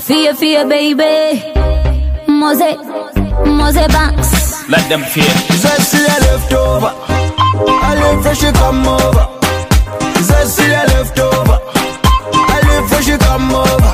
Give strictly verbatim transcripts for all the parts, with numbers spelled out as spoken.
Fear, fear, baby. Mose, Mose Banks. Let them fear. Zesty a leftover. I live fresh, you come over. Zesty a leftover. I live fresh, you come over.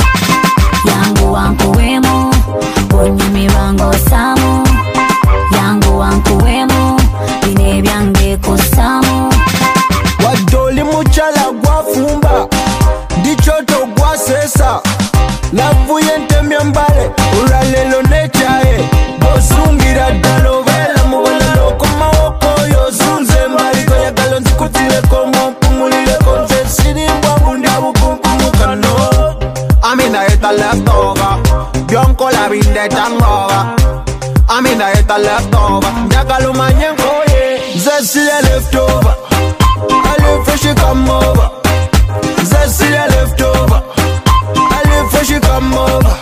Yangu wangu wemo, ponye mirango samu. Yangu wangu wemo, bine byange kusamu. Wadoli muchala gwa fumba, dichoto gwa sesa. Lavu yente miambale, uralelo nechae. Bosungira dalovela, muwala loko mawoko yo zunze mbali. Koya galonzi kutile komo, pumulile konze. Sini mwabu ndabu kumpumuka no. Amina ita leftover, bionko la binde tangova. Amina ita leftover, njagalu manyenko ye. Zesty a leftover, I live fresh, you come over. Zesty a leftover, I live fresh, you come over.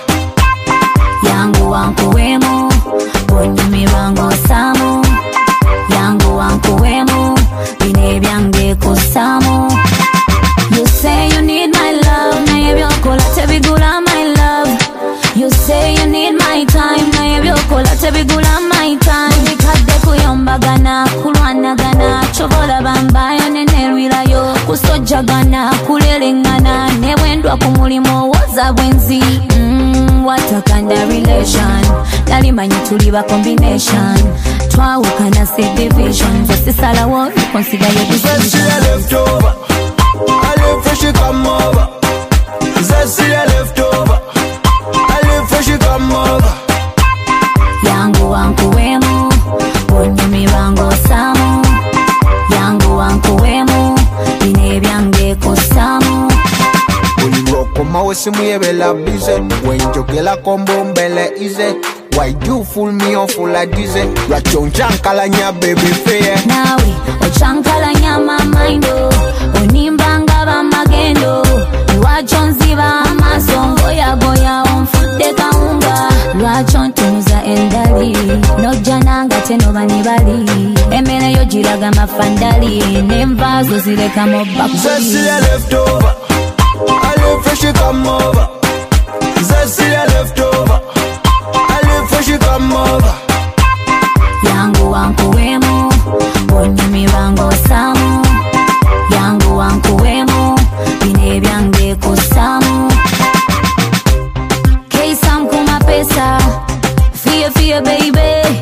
Yangu wangu wemo, ponye mirango samu. Yangu wangu wemo, bine byange kusamu. You say you need my love, na yebyo kola tebigula my love. You say you need my time, na yebyo kola tebigula my time. Nikadde kuyombagana, kulwanagana, chobola bambayo nenerwirayo. Kusojagana, kulelengana, newendwa kumulimo woza bwenzi. Mmm, what a kind of relation. Nalimanyi tuliba combination. Twawukana say division. Zesisala wo, consider your decision. Zesty a leftover, I live fresh, you come over. Zesty a leftover, I live fresh, you come over. Yangu wangu wemo, ponye mirango samu. Yangu wangu wemo, bine byange kusamu. Uliroko mawesi muyebela bize. Wenjogela kombo mbele ize. Why you fool me on full like dize? La chonchankala baby fair. Nawe, ochankala nyama maindo. Onimbanga ba magendo. Iwachonziba amasongo ya goya onfude kaunga. Lwachontunuza endali. Nojananga teno banibali. Emene yo jiraga mafandali. Nemvazo zileka mobakuli. Zesty a leftover, I live fresh, you come over. Zesty a leftover, I live fresh, you come over. Yangu wangu wemo, ponye mirango samu. Yangu wangu wemo, bine byange kusamu. K-Sam kuma pesa, fear fear baby.